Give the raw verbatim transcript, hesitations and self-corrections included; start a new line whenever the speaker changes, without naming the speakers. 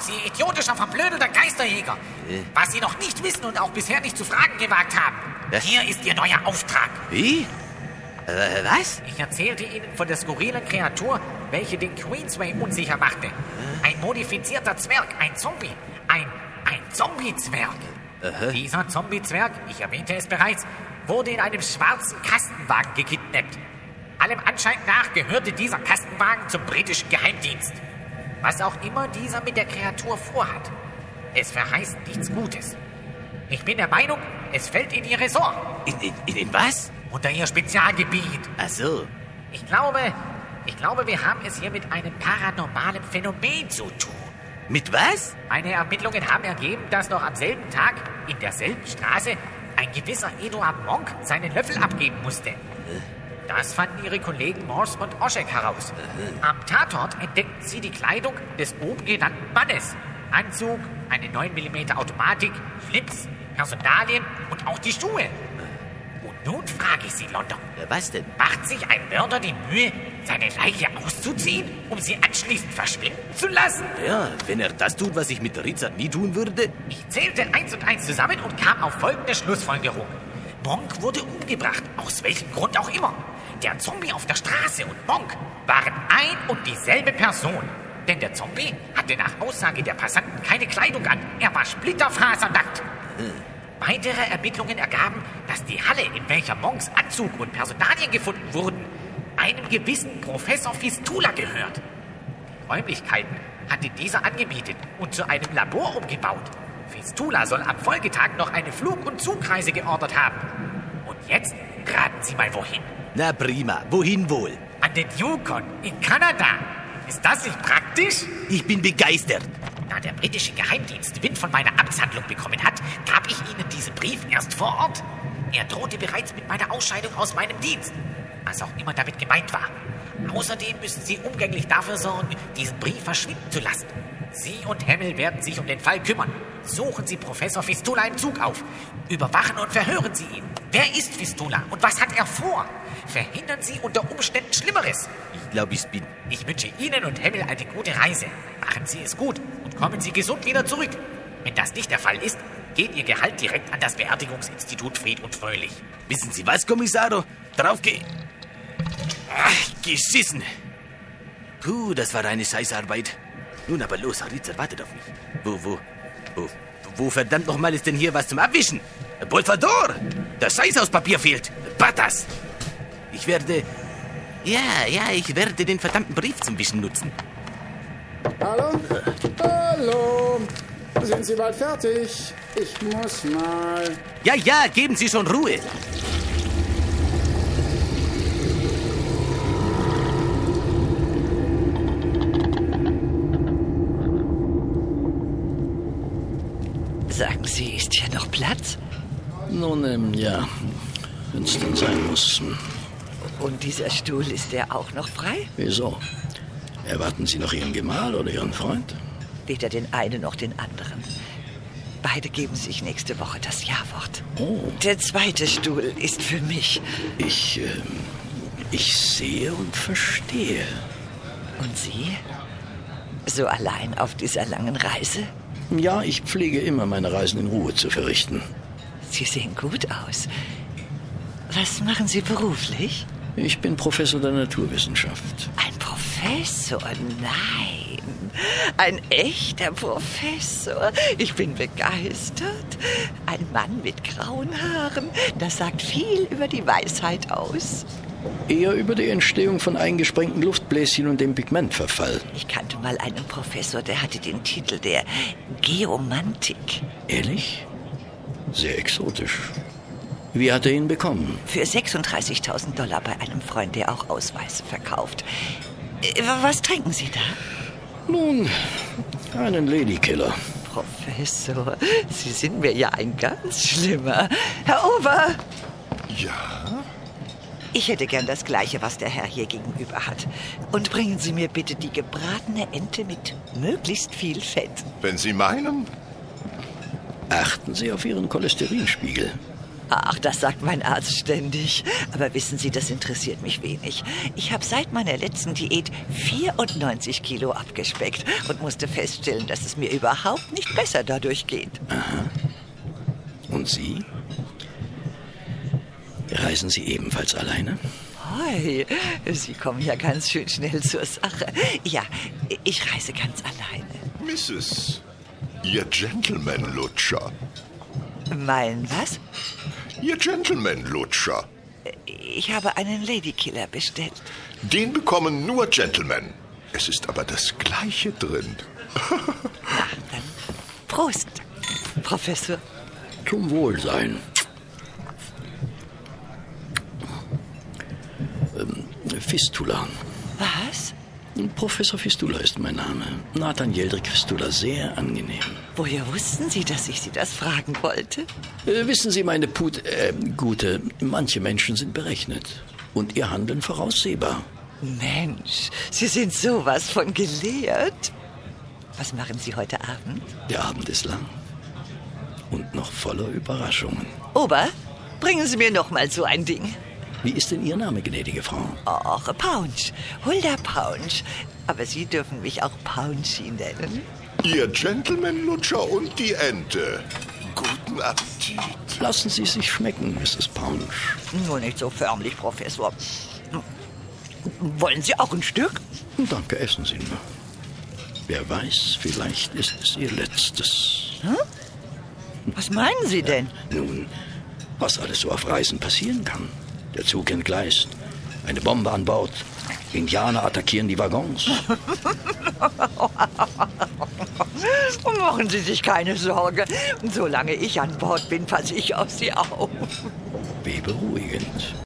Sie idiotischer, verblödelter Geisterjäger.
Äh.
Was Sie noch nicht wissen und auch bisher nicht zu fragen gewagt haben.
Was?
Hier ist Ihr neuer Auftrag.
Wie? Äh, was?
Ich erzählte Ihnen von der skurrilen Kreatur, welche den Queensway unsicher machte. Ein modifizierter Zwerg, ein Zombie. Ein, ein Zombie-Zwerg.
Aha.
Dieser Zombie-Zwerg, ich erwähnte es bereits, wurde in einem schwarzen Kastenwagen gekidnappt. Allem Anschein nach gehörte dieser Kastenwagen zum britischen Geheimdienst. Was auch immer dieser mit der Kreatur vorhat, es verheißt nichts Gutes. Ich bin der Meinung, es fällt in Ihr Ressort.
In, in, in, in was?
Unter Ihr Spezialgebiet.
Ach so.
Ich glaube, ich glaube, wir haben es hier mit einem paranormalen Phänomen zu tun.
Mit was?
Meine Ermittlungen haben ergeben, dass noch am selben Tag in derselben Straße ein gewisser Eduard Monk seinen Löffel abgeben musste. Das fanden ihre Kollegen Morse und Oschek heraus. Am Tatort entdeckten sie die Kleidung des oben genannten Mannes. Anzug, eine neun Millimeter Automatik, Flips, Personalien und auch die Schuhe. Und nun frage ich Sie, London.
Ja, was denn?
Macht sich ein Mörder die Mühe, seine Leiche auszuziehen, um sie anschließend verschwinden zu lassen?
Ja, wenn er das tut, was ich mit der Rizard nie tun würde.
Ich zählte eins und eins zusammen und kam auf folgende Schlussfolgerung. Monk wurde umgebracht, aus welchem Grund auch immer. Der Zombie auf der Straße und Monk waren ein und dieselbe Person. Denn der Zombie hatte nach Aussage der Passanten keine Kleidung an. Er war splitterfasernackt. Weitere Ermittlungen ergaben, dass die Halle, in welcher Monks Anzug und Personalien gefunden wurden, einem gewissen Professor Fistula gehört. Die Räumlichkeiten hatte dieser angemietet und zu einem Labor umgebaut. Fistula soll am Folgetag noch eine Flug- und Zugreise geordert haben. Und jetzt raten Sie mal wohin.
Na prima, wohin wohl?
An den Yukon in Kanada. Ist das nicht praktisch?
Ich bin begeistert.
Da der britische Geheimdienst Wind von meiner Amtshandlung bekommen hat, gab ich Ihnen diesen Brief erst vor Ort. Er drohte bereits mit meiner Ausscheidung aus meinem Dienst. Was auch immer damit gemeint war. Außerdem müssen Sie umgänglich dafür sorgen, diesen Brief verschwinden zu lassen. Sie und Hemmel werden sich um den Fall kümmern. Suchen Sie Professor Fistula im Zug auf. Überwachen und verhören Sie ihn. Wer ist Fistula und was hat er vor? Verhindern Sie unter Umständen Schlimmeres.
Ich glaube, ich bin.
Ich wünsche Ihnen und Hemmel eine gute Reise. Machen Sie es gut und kommen Sie gesund wieder zurück. Wenn das nicht der Fall ist, geht Ihr Gehalt direkt an das Beerdigungsinstitut Fried und Fröhlich.
Wissen Sie was, Kommissaro? Drauf geh. Ach, geschissen. Puh, das war eine Scheißarbeit. Nun aber los, Rizard wartet auf mich. Wo, wo, wo, wo verdammt nochmal ist denn hier was zum Abwischen? Bolfador! Das Scheißhauspapier fehlt. Patas! Ich werde... Ja, ja, ich werde den verdammten Brief zum Wischen nutzen.
Hallo? Hallo? Sind Sie bald fertig? Ich muss mal...
Ja, ja, geben Sie schon Ruhe.
Sagen Sie, ist hier noch Platz?
Nun, ähm, ja, wenn es denn sein muss.
Und dieser Stuhl, ist der auch noch frei?
Wieso? Erwarten Sie noch Ihren Gemahl oder Ihren Freund?
Weder den einen noch den anderen. Beide geben sich nächste Woche das Ja-Wort.
Oh.
Der zweite Stuhl ist für mich.
Ich, ähm, ich sehe und verstehe.
Und Sie? So allein auf dieser langen Reise?
Ja, ich pflege immer meine Reisen in Ruhe zu verrichten.
Sie sehen gut aus. Was machen Sie beruflich?
Ich bin Professor der Naturwissenschaft.
Ein Professor? Nein. Ein echter Professor. Ich bin begeistert. Ein Mann mit grauen Haaren. Das sagt viel über die Weisheit aus.
Eher über die Entstehung von eingesprengten Luftbläschen und dem Pigmentverfall.
Ich kannte mal einen Professor, der hatte den Titel der Geomantik.
Ehrlich? Sehr exotisch. Wie hat er ihn bekommen?
Für sechsunddreißigtausend Dollar bei einem Freund, der auch Ausweise verkauft. Äh, Was trinken Sie da?
Nun, einen Ladykiller.
Professor, Sie sind mir ja ein ganz schlimmer. Herr Ober!
Ja?
Ich hätte gern das Gleiche, was der Herr hier gegenüber hat. Und bringen Sie mir bitte die gebratene Ente mit möglichst viel Fett.
Wenn Sie meinen.
Achten Sie auf Ihren Cholesterinspiegel.
Ach, das sagt mein Arzt ständig. Aber wissen Sie, das interessiert mich wenig. Ich habe seit meiner letzten Diät vierundneunzig Kilo abgespeckt und musste feststellen, dass es mir überhaupt nicht besser dadurch geht.
Aha. Und Sie? Reisen Sie ebenfalls alleine?
Hoi, Sie kommen ja ganz schön schnell zur Sache. Ja, ich reise ganz alleine.
Missus, Ihr Gentleman-Lutscher.
Mein was?
Ihr Gentleman-Lutscher.
Ich habe einen Ladykiller bestellt.
Den bekommen nur Gentlemen. Es ist aber das Gleiche drin.
Na, dann Prost, Professor.
Zum Wohlsein. Ähm, Fistula.
Was?
Professor Fistula ist mein Name. Nathaniel de Christula, sehr angenehm.
Woher wussten Sie, dass ich Sie das fragen wollte?
Äh, wissen Sie, meine Put... Äh, Gute, manche Menschen sind berechnet. Und ihr Handeln voraussehbar.
Mensch, Sie sind sowas von gelehrt. Was machen Sie heute Abend?
Der Abend ist lang. Und noch voller Überraschungen.
Ober, bringen Sie mir noch mal so ein Ding.
Wie ist denn Ihr Name, gnädige Frau?
Och, Pounch, Hulda Pounch. Aber Sie dürfen mich auch Pounchy nennen.
Ihr Gentleman-Lutscher und die Ente. Guten Appetit.
Lassen Sie es sich schmecken, Misses Pounch.
Nur nicht so förmlich, Professor. Wollen Sie auch ein Stück?
Danke, essen Sie nur. Wer weiß, vielleicht ist es Ihr letztes.
Hm? Was meinen Sie denn?
Nun, was alles so auf Reisen passieren kann. Der Zug entgleist, eine Bombe an Bord, Indianer attackieren die Waggons.
Machen Sie sich keine Sorge. Solange ich an Bord bin, passe ich auf Sie auf.
Wie beruhigend.